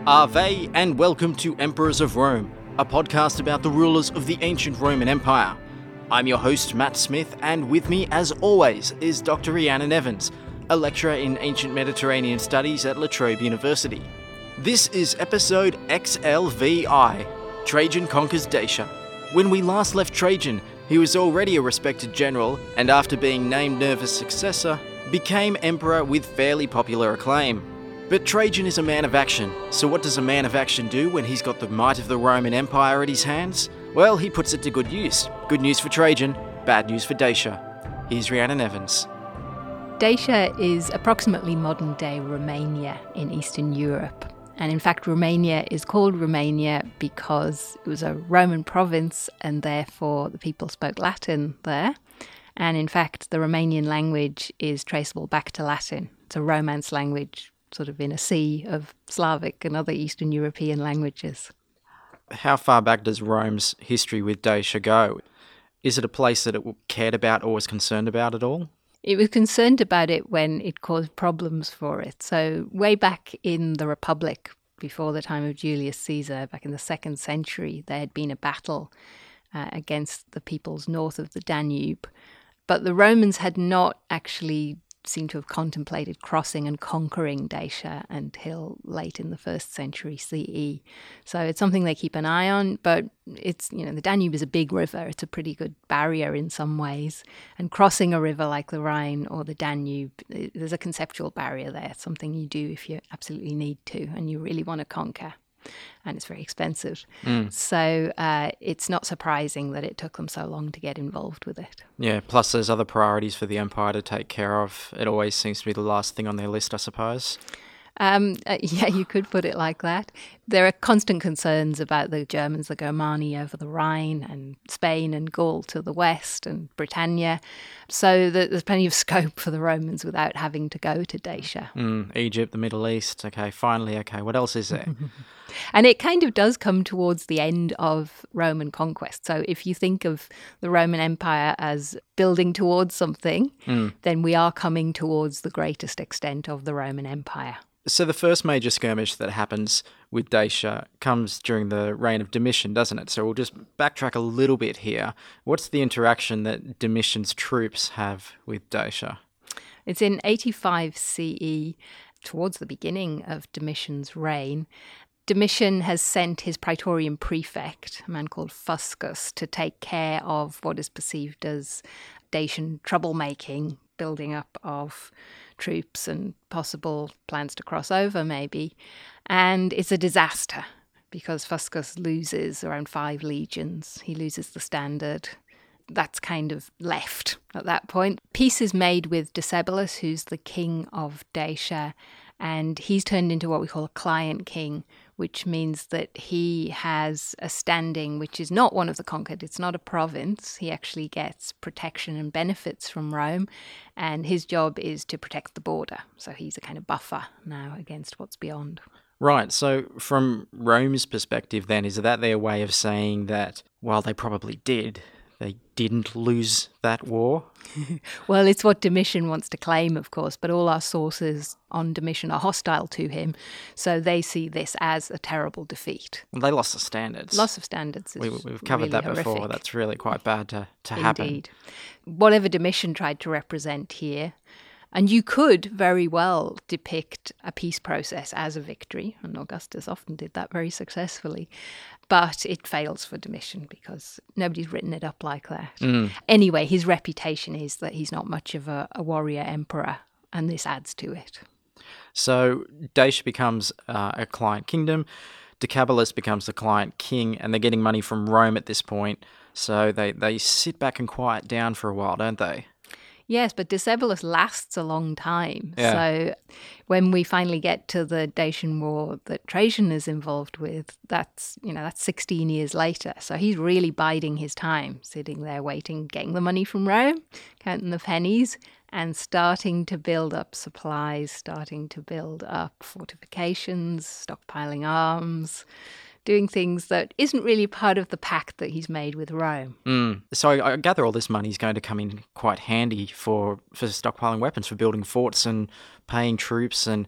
Ave and welcome to Emperors of Rome, a podcast about the rulers of the ancient Roman Empire. I'm your host, Matt Smith, and with me, as always, is Dr. Rhiannon Evans, a lecturer in ancient Mediterranean studies at La Trobe University. This is episode XLVI, Trajan Conquers Dacia. When we last left Trajan, he was already a respected general, and after being named Nerva's successor, became emperor with fairly popular acclaim. But Trajan is a man of action, so what does a man of action do when he's got the might of the Roman Empire at his hands? Well, he puts it to good use. Good news for Trajan, bad news for Dacia. Here's Rhiannon Evans. Dacia is approximately modern-day Romania in Eastern Europe. And in fact, Romania is called Romania because it was a Roman province and therefore the people spoke Latin there. And in fact, the Romanian language is traceable back to Latin. It's a Romance language, sort of in a sea of Slavic and other Eastern European languages. How far back does Rome's history with Dacia go? Is it a place that it cared about or was concerned about at all? It was concerned about it when it caused problems for it. So way back in the Republic, before the time of Julius Caesar, back in the 2nd century, there had been a battle against the peoples north of the Danube. But the Romans had not actually seemed to have contemplated crossing and conquering Dacia until late in the 1st century CE. So it's something they keep an eye on, but it's, the Danube is a big river. It's a pretty good barrier in some ways. And crossing a river like the Rhine or the Danube, there's a conceptual barrier there. It's something you do if you absolutely need to and you really want to conquer. And it's very expensive. So it's not surprising that it took them so long to get involved with it. Yeah, plus there's other priorities for the empire to take care of. It always seems to be the last thing on their list, I suppose. Yeah, you could put it like that. There are constant concerns about the Germans, the Germani over the Rhine, and Spain and Gaul to the west, and Britannia. So there's plenty of scope for the Romans without having to go to Dacia. Egypt, the Middle East. Okay, finally, okay. What else is there? And it kind of does come towards the end of Roman conquest. So if you think of the Roman Empire as building towards something, then we are coming towards the greatest extent of the Roman Empire. So the first major skirmish that happens with Dacia comes during the reign of Domitian, doesn't it? So we'll just backtrack a little bit here. What's the interaction that Domitian's troops have with Dacia? It's in 85 CE, towards the beginning of Domitian's reign. Domitian has sent his praetorian prefect, a man called Fuscus, to take care of what is perceived as Dacian troublemaking, building up of troops and possible plans to cross over maybe. And it's a disaster because Fuscus loses around 5 legions. He loses the standard. That's kind of left at that point. Peace is made with Decebalus, who's the king of Dacia, and he's turned into what we call a client king, which means that he has a standing which is not one of the conquered. It's not a province. He actually gets protection and benefits from Rome, and his job is to protect the border. So he's a kind of buffer now against what's beyond. Right, so from Rome's perspective then, is that their way of saying that, while they probably did, they didn't lose that war? Well, it's what Domitian wants to claim, of course, but all our sources on Domitian are hostile to him, so they see this as a terrible defeat. Well, they lost the standards. Loss of standards is We've covered really that horrific. before. That's really quite bad to happen. Indeed. Whatever Domitian tried to represent here, and you could very well depict a peace process as a victory, and Augustus often did that very successfully, but it fails for Domitian because nobody's written it up like that. Anyway, his reputation is that he's not much of a warrior emperor, and this adds to it. So Dacia becomes a client kingdom, Decebalus becomes the client king, and they're getting money from Rome at this point, so they sit back and quiet down for a while, don't they? Yes, but Decebalus lasts a long time. Yeah. So when we finally get to the Dacian War that Trajan is involved with, that's 16 years later. So he's really biding his time, sitting there waiting, getting the money from Rome, counting the pennies, and starting to build up supplies, starting to build up fortifications, stockpiling arms, doing things that isn't really part of the pact that he's made with Rome. So I gather all this money is going to come in quite handy for stockpiling weapons, for building forts and paying troops and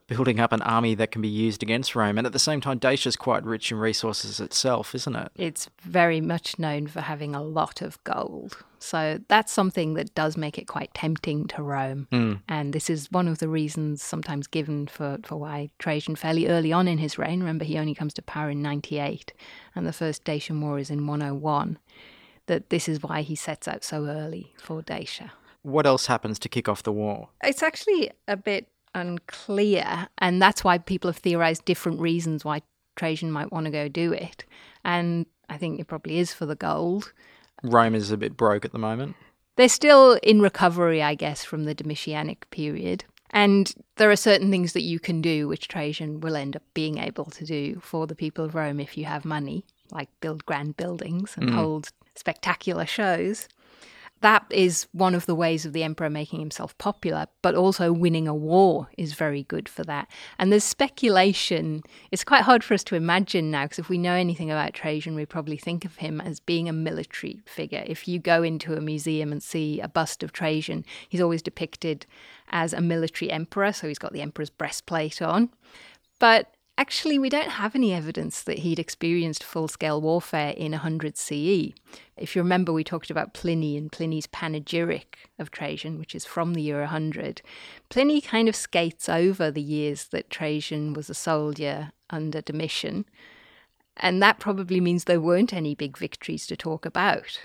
building up an army that can be used against Rome. And at the same time, Dacia's quite rich in resources itself, isn't it? It's very much known for having a lot of gold. So that's something that does make it quite tempting to Rome. And this is one of the reasons sometimes given for why Trajan, fairly early on in his reign, remember he only comes to power in 98 and the First Dacian War is in 101, that this is why he sets out so early for Dacia. What else happens to kick off the war? It's actually a bit unclear, and that's why people have theorized different reasons why Trajan might want to go do it. And I think it probably is for the gold. Rome is a bit broke at the moment. They're still in recovery, I guess, from the Domitianic period. And there are certain things that you can do, which Trajan will end up being able to do for the people of Rome if you have money, like build grand buildings and hold spectacular shows. That is one of the ways of the emperor making himself popular, but also winning a war is very good for that. And there's speculation. It's quite hard for us to imagine now, because if we know anything about Trajan, we probably think of him as being a military figure. If you go into a museum and see a bust of Trajan, he's always depicted as a military emperor, so he's got the emperor's breastplate on. But actually, we don't have any evidence that he'd experienced full-scale warfare in 100 CE. If you remember, we talked about Pliny and Pliny's panegyric of Trajan, which is from the year 100. Pliny kind of skates over the years that Trajan was a soldier under Domitian, and that probably means there weren't any big victories to talk about.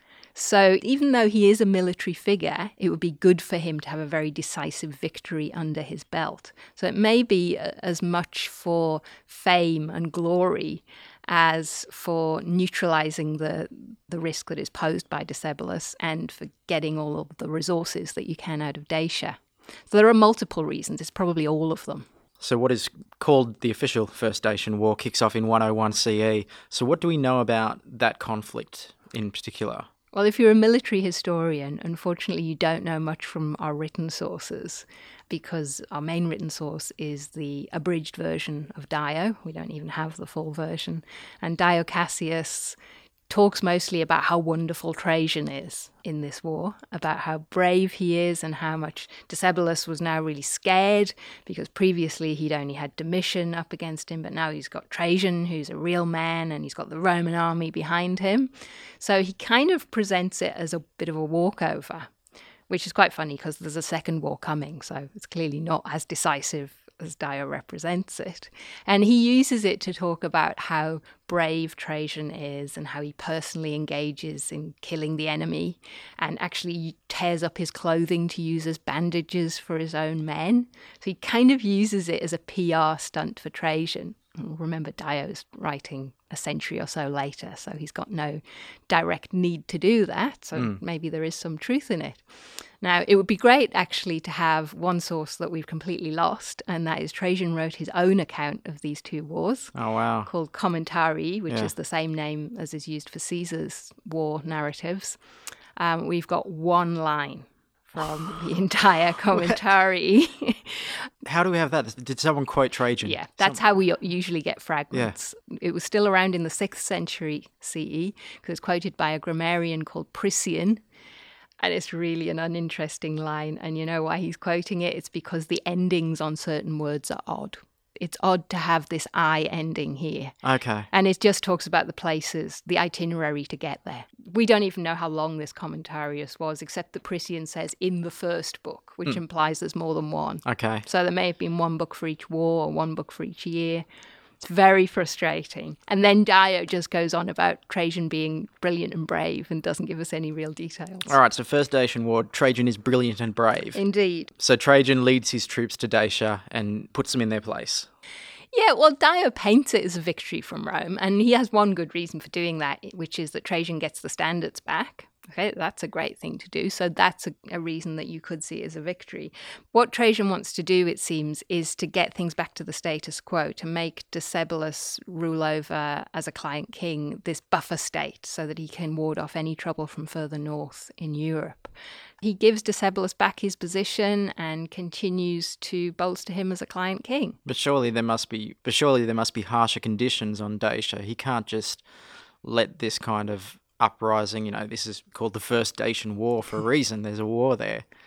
So even though he is a military figure, it would be good for him to have a very decisive victory under his belt. So it may be as much for fame and glory as for neutralizing the risk that is posed by Decebalus and for getting all of the resources that you can out of Dacia. So there are multiple reasons. It's probably all of them. So what is called the official First Dacian War kicks off in 101 CE. So what do we know about that conflict in particular? Well, if you're a military historian, unfortunately you don't know much from our written sources, because our main written source is the abridged version of Dio. We don't even have the full version. And Dio Cassius talks mostly about how wonderful Trajan is in this war, about how brave he is and how much Decebalus was now really scared, because previously he'd only had Domitian up against him, but now he's got Trajan, who's a real man, and he's got the Roman army behind him. So he kind of presents it as a bit of a walkover, which is quite funny because there's a second war coming, so it's clearly not as decisive as Dio represents it. And he uses it to talk about how brave Trajan is and how he personally engages in killing the enemy and actually tears up his clothing to use as bandages for his own men. So he kind of uses it as a PR stunt for Trajan. Remember, Dio's writing a century or so later, so he's got no direct need to do that. So maybe there is some truth in it. Now, it would be great, actually, to have one source that we've completely lost, and that is Trajan wrote his own account of these two wars. Oh, wow. Called Commentari, which is the same name as is used for Caesar's war narratives. We've got one line from the entire Commentari. How do we have that? Did someone quote Trajan? Yeah, that's how we usually get fragments. Yeah. It was still around in the 6th century CE, because it's quoted by a grammarian called Priscian. And it's really an uninteresting line. And you know why he's quoting it? It's because the endings on certain words are odd. It's odd to have this I ending here. Okay. And it just talks about the places, the itinerary to get there. We don't even know how long this Commentarius was, except that Priscian says in the first book, which implies there's more than one. Okay. So there may have been one book for each war or one book for each year. It's very frustrating. And then Dio just goes on about Trajan being brilliant and brave and doesn't give us any real details. All right, so First Dacian War, Trajan is brilliant and brave. Indeed. So Trajan leads his troops to Dacia and puts them in their place. Yeah, well, Dio paints it as a victory from Rome, and he has one good reason for doing that, which is that Trajan gets the standards back. Okay, that's a great thing to do. So that's a reason that you could see as a victory. What Trajan wants to do, it seems, is to get things back to the status quo, to make Decebalus rule over, as a client king, this buffer state so that he can ward off any trouble from further north in Europe. He gives Decebalus back his position and continues to bolster him as a client king. But surely there must be harsher conditions on Dacia. He can't just let this kind of uprising, this is called the First Dacian War for a reason. There's a war there.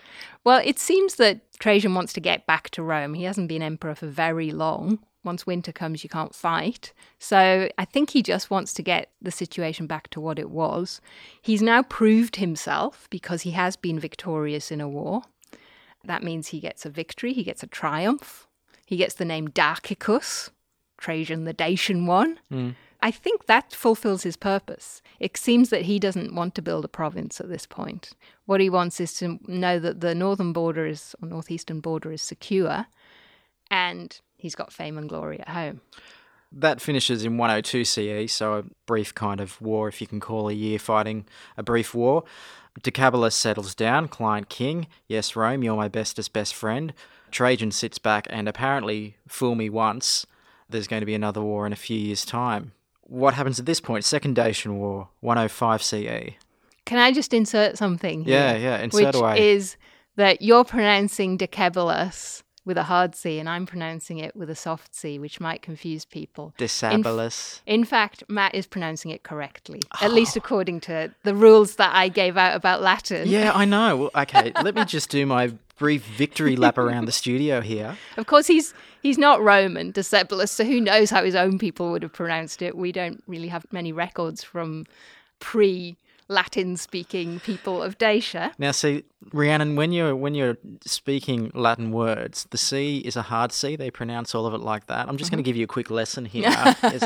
Well, it seems that Trajan wants to get back to Rome. He hasn't been emperor for very long. Once winter comes, you can't fight. So I think he just wants to get the situation back to what it was. He's now proved himself because he has been victorious in a war. That means he gets a victory, he gets a triumph. He gets the name Dacicus, Trajan the Dacian one. I think that fulfills his purpose. It seems that he doesn't want to build a province at this point. What he wants is to know that the northern border is, or northeastern border is secure, and he's got fame and glory at home. That finishes in 102 CE, so a brief kind of war, if you can call a year fighting a brief war. Decebalus settles down, client king. Yes, Rome, you're my bestest best friend. Trajan sits back and apparently, fool me once, there's going to be another war in a few years' time. What happens at this point? Second Dacian War, 105 CE. Can I just insert something here? Yeah, insert away. Which is that you're pronouncing Decebalus with a hard C, and I'm pronouncing it with a soft C, which might confuse people. Decebalus. In fact, Matt is pronouncing it correctly, at least according to the rules that I gave out about Latin. Yeah, I know. Well, okay, let me just do my brief victory lap around the studio here. Of course, he's not Roman, Decebalus, so who knows how his own people would have pronounced it. We don't really have many records from pre-Latin-speaking people of Dacia. Now, see, Rhiannon, when you're speaking Latin words, the C is a hard C. They pronounce all of it like that. I'm just going to give you a quick lesson here as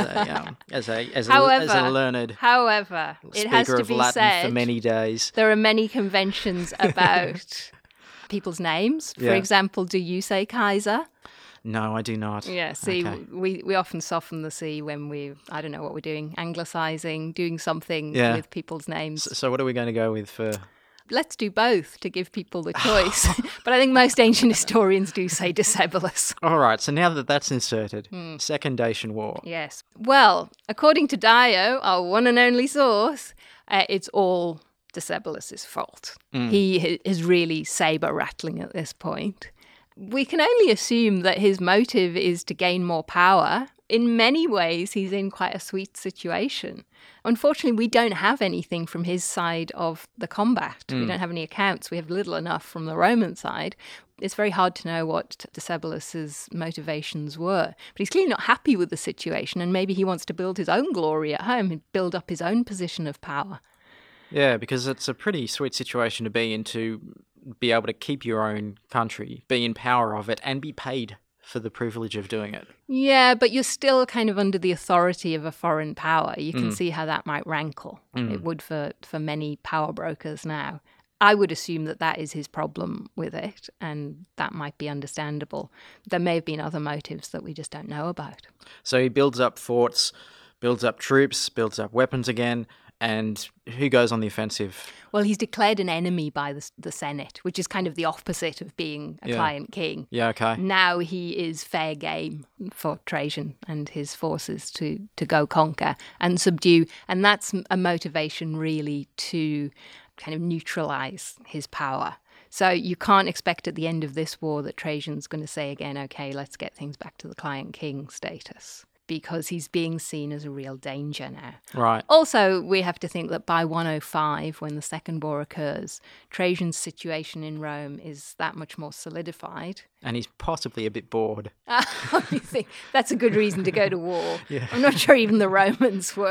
a learned However, it has speaker to of be Latin said, for many days. There are many conventions about people's names. For example, do you say Kaiser? No, I do not. Yeah, see, Okay. we often soften the C when I don't know what we're doing, anglicising, doing something with people's names. So what are we going to go with for... Let's do both to give people the choice. But I think most ancient historians do say Decebalus. All right, so now that that's inserted, Second Dacian War. Yes. Well, according to Dio, our one and only source, it's all Decebalus's fault. He is really saber-rattling at this point. We can only assume that his motive is to gain more power. In many ways, he's in quite a sweet situation. Unfortunately, we don't have anything from his side of the combat. We don't have any accounts. We have little enough from the Roman side. It's very hard to know what Decebalus's motivations were. But he's clearly not happy with the situation, and maybe he wants to build his own glory at home and build up his own position of power. Yeah, because it's a pretty sweet situation to be in, to be able to keep your own country, be in power of it, and be paid for the privilege of doing it. Yeah, but you're still kind of under the authority of a foreign power. You can see how that might rankle. It would for many power brokers now. I would assume that that is his problem with it, and that might be understandable. There may have been other motives that we just don't know about. So he builds up forts, builds up troops, builds up weapons again, and who goes on the offensive? Well, he's declared an enemy by the Senate, which is kind of the opposite of being a client king. Yeah, okay. Now he is fair game for Trajan and his forces to go conquer and subdue. And that's a motivation really to kind of neutralise his power. So you can't expect at the end of this war that Trajan's going to say again, okay, let's get things back to the client king status, because he's being seen as a real danger now. Right. Also, we have to think that by 105, when the Second War occurs, Trajan's situation in Rome is that much more solidified. And he's possibly a bit bored. You think that's a good reason to go to war. Yeah. I'm not sure even the Romans were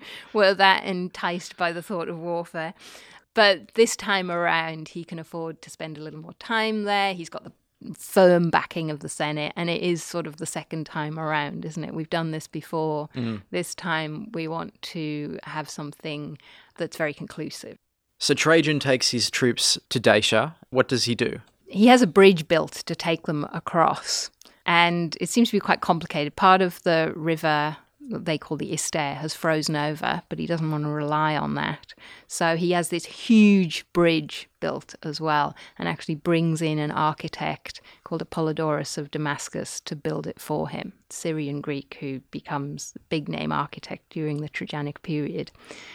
that enticed by the thought of warfare. But this time around, he can afford to spend a little more time there. He's got the firm backing of the Senate, and it is sort of the second time around, isn't it? We've done this before. This time we want to have something that's very conclusive. So Trajan takes his troops to Dacia. What does he do? He has a bridge built to take them across, and it seems to be quite complicated. Part of the river that they call the Ister has frozen over, but he doesn't want to rely on that. So he has this huge bridge built as well, and actually brings in an architect called Apollodorus of Damascus to build it for him, Syrian Greek, who becomes the big name architect during the Trajanic period.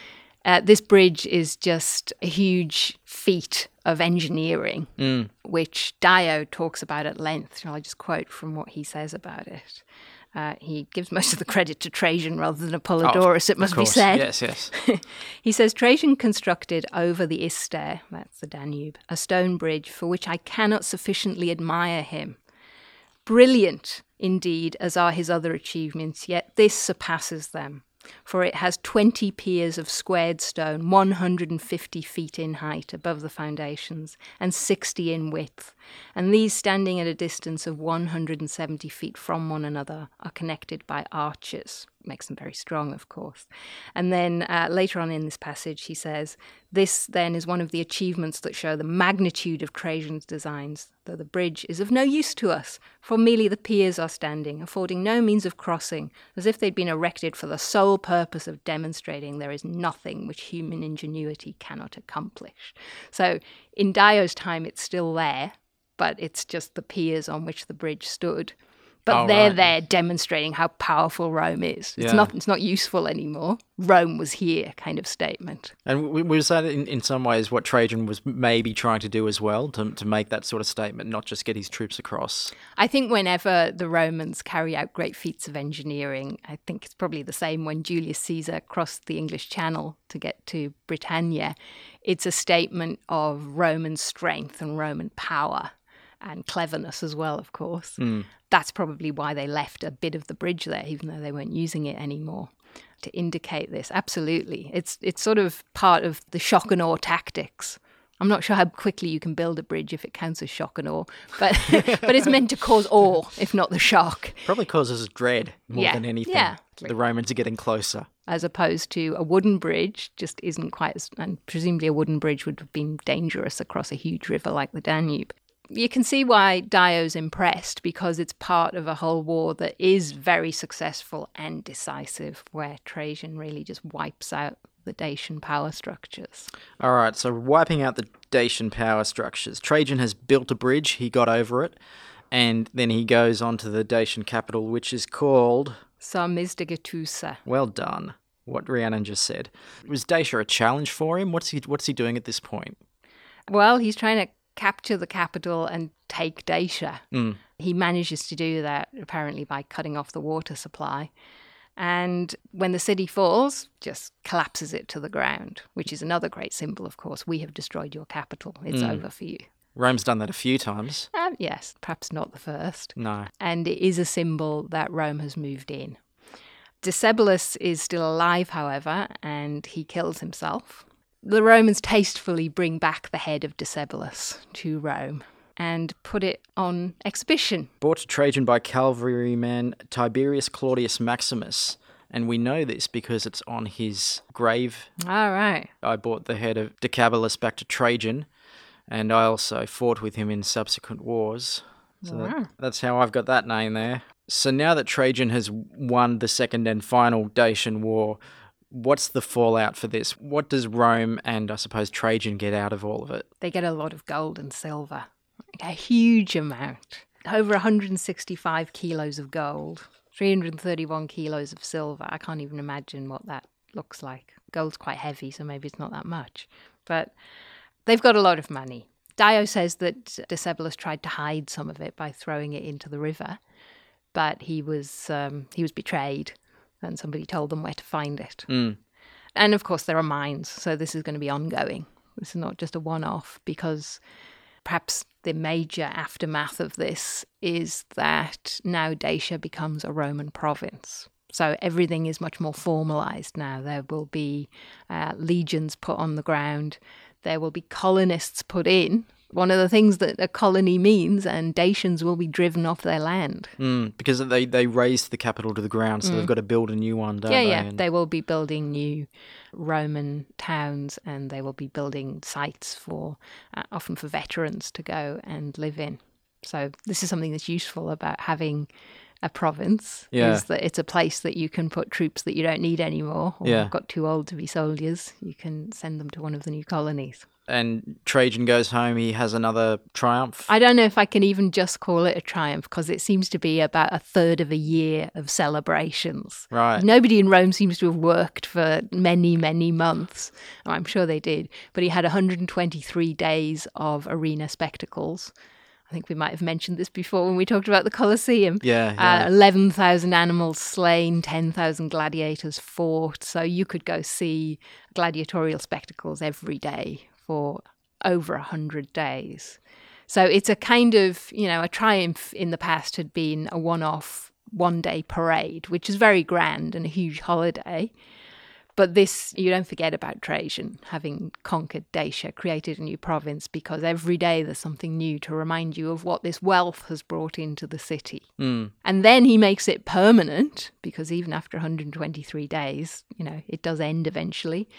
This bridge is just a huge feat of engineering, which Dio talks about at length. I'll just quote from what he says about it. He gives most of the credit to Trajan rather than Apollodorus, it must be said. Yes. He says, Trajan constructed over the Ister, that's the Danube, a stone bridge for which I cannot sufficiently admire him. Brilliant, indeed, as are his other achievements, yet this surpasses them. For it has 20 piers of squared stone, 150 feet in height above the foundations, and 60 in width. And these, standing at a distance of 170 feet from one another, are connected by arches. Makes them very strong, of course. And then later on in this passage, he says, this then is one of the achievements that show the magnitude of Trajan's designs, though the bridge is of no use to us, for merely the piers are standing, affording no means of crossing, as if they'd been erected for the sole purpose of demonstrating there is nothing which human ingenuity cannot accomplish. So in Dio's time, it's still there, but it's just the piers on which the bridge stood. But they're there demonstrating how powerful Rome is. It's not useful anymore. Rome was here kind of statement. And was that in some ways what Trajan was maybe trying to do as well, to make that sort of statement, not just get his troops across? I think whenever the Romans carry out great feats of engineering, I think it's probably the same when Julius Caesar crossed the English Channel to get to Britannia. It's a statement of Roman strength and Roman power. And cleverness as well, of course. That's probably why they left a bit of the bridge there, even though they weren't using it anymore, to indicate this. Absolutely. It's sort of part of the shock and awe tactics. I'm not sure how quickly you can build a bridge if it counts as shock and awe, but but it's meant to cause awe, if not the shock. Probably causes dread more than anything. Yeah. The Romans are getting closer. As opposed to a wooden bridge, just isn't quite as... And presumably a wooden bridge would have been dangerous across a huge river like the Danube. You can see why Dio's impressed, because it's part of a whole war that is very successful and decisive, where Trajan really just wipes out the Dacian power structures. All right, so wiping out the Dacian power structures. Trajan has built a bridge, he got over it, and then he goes on to the Dacian capital, which is called... Sarmizdgetusa. Well done, what Rhiannon just said. Was Dacia a challenge for him? What's he doing at this point? Well, he's trying to capture the capital and take Dacia. He manages to do that apparently by cutting off the water supply. And when the city falls, just collapses it to the ground, which is another great symbol, of course. We have destroyed your capital. It's over for you. Rome's done that a few times. Yes, perhaps not the first. No. And it is a symbol that Rome has moved in. Decebalus is still alive, however, and he kills himself. The Romans tastefully bring back the head of Decebalus to Rome and put it on exhibition. Brought to Trajan by cavalryman Tiberius Claudius Maximus. And we know this because it's on his grave. All right. I brought the head of Decebalus back to Trajan, and I also fought with him in subsequent wars. So that's how I've got that name there. So now that Trajan has won the second and final Dacian War, what's the fallout for this? What does Rome and, I suppose, Trajan get out of all of it? They get a lot of gold and silver. A huge amount. Over 165 kilos of gold, 331 kilos of silver. I can't even imagine what that looks like. Gold's quite heavy, so maybe it's not that much. But they've got a lot of money. Dio says that Decebalus tried to hide some of it by throwing it into the river, but he was betrayed. And somebody told them where to find it. And of course, there are mines, so this is going to be ongoing. This is not just a one-off, because perhaps the major aftermath of this is that now Dacia becomes a Roman province. So everything is much more formalized now. There will be legions put on the ground. There will be colonists put in. One of the things that a colony means, and Dacians will be driven off their land. Because they razed the capital to the ground, so they've got to build a new one, don't they? Yeah. They will be building new Roman towns, and they will be building sites for, often for veterans to go and live in. So this is something that's useful about having a province, is that it's a place that you can put troops that you don't need anymore, or got too old to be soldiers. You can send them to one of the new colonies. And Trajan goes home, he has another triumph. I don't know if I can even just call it a triumph, because it seems to be about a third of a year of celebrations. Right. Nobody in Rome seems to have worked for many, many months. Oh, I'm sure they did. But he had 123 days of arena spectacles. I think we might have mentioned this before when we talked about the Colosseum. Yeah. 11,000 animals slain, 10,000 gladiators fought. So you could go see gladiatorial spectacles every day for over 100 days. So it's a kind of, a triumph in the past had been a one-off, one-day parade, which is very grand and a huge holiday. But this, you don't forget about Trajan having conquered Dacia, created a new province, because every day there's something new to remind you of what this wealth has brought into the city. And then he makes it permanent, because even after 123 days, it does end eventually,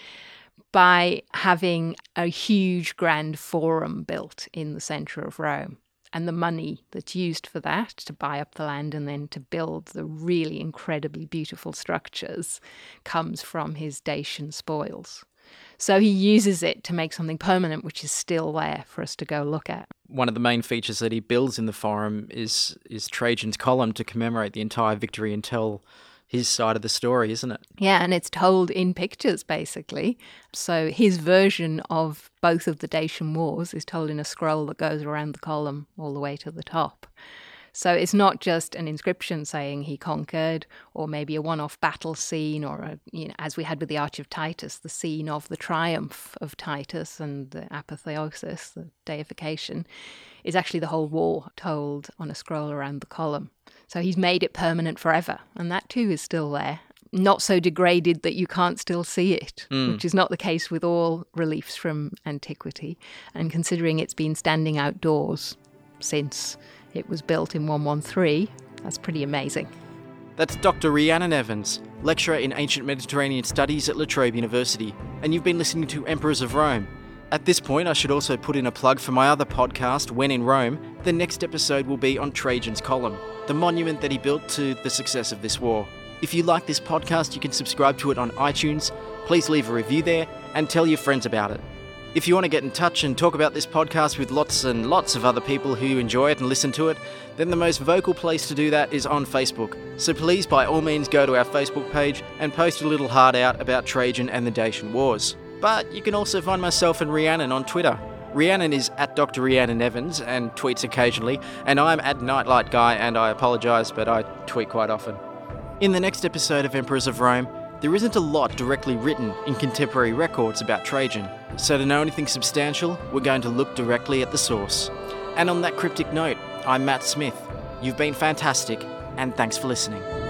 by having a huge grand forum built in the centre of Rome. And the money that's used for that, to buy up the land and then to build the really incredibly beautiful structures, comes from his Dacian spoils. So he uses it to make something permanent, which is still there for us to go look at. One of the main features that he builds in the Forum is Trajan's Column to commemorate the entire victory and tell his side of the story, isn't it? Yeah, and it's told in pictures, basically. So his version of both of the Dacian wars is told in a scroll that goes around the column all the way to the top. So it's not just an inscription saying he conquered, or maybe a one-off battle scene, or, as we had with the Arch of Titus, the scene of the triumph of Titus and the apotheosis, the deification, is actually the whole war told on a scroll around the column. So he's made it permanent forever, and that too is still there. Not so degraded that you can't still see it, which is not the case with all reliefs from antiquity. And considering it's been standing outdoors since it was built in 113, that's pretty amazing. That's Dr. Rhiannon Evans, lecturer in Ancient Mediterranean Studies at La Trobe University, and you've been listening to Emperors of Rome. At this point, I should also put in a plug for my other podcast, When in Rome. The next episode will be on Trajan's Column, the monument that he built to the success of this war. If you like this podcast, you can subscribe to it on iTunes. Please leave a review there and tell your friends about it. If you want to get in touch and talk about this podcast with lots and lots of other people who enjoy it and listen to it, then the most vocal place to do that is on Facebook. So please, by all means, go to our Facebook page and post a little heart out about Trajan and the Dacian Wars. But you can also find myself and Rhiannon on Twitter. Rhiannon is at Dr. Rhiannon Evans and tweets occasionally, and I'm at Nightlight Guy, and I apologise, but I tweet quite often. In the next episode of Emperors of Rome, there isn't a lot directly written in contemporary records about Trajan, so to know anything substantial, we're going to look directly at the source. And on that cryptic note, I'm Matt Smith. You've been fantastic, and thanks for listening.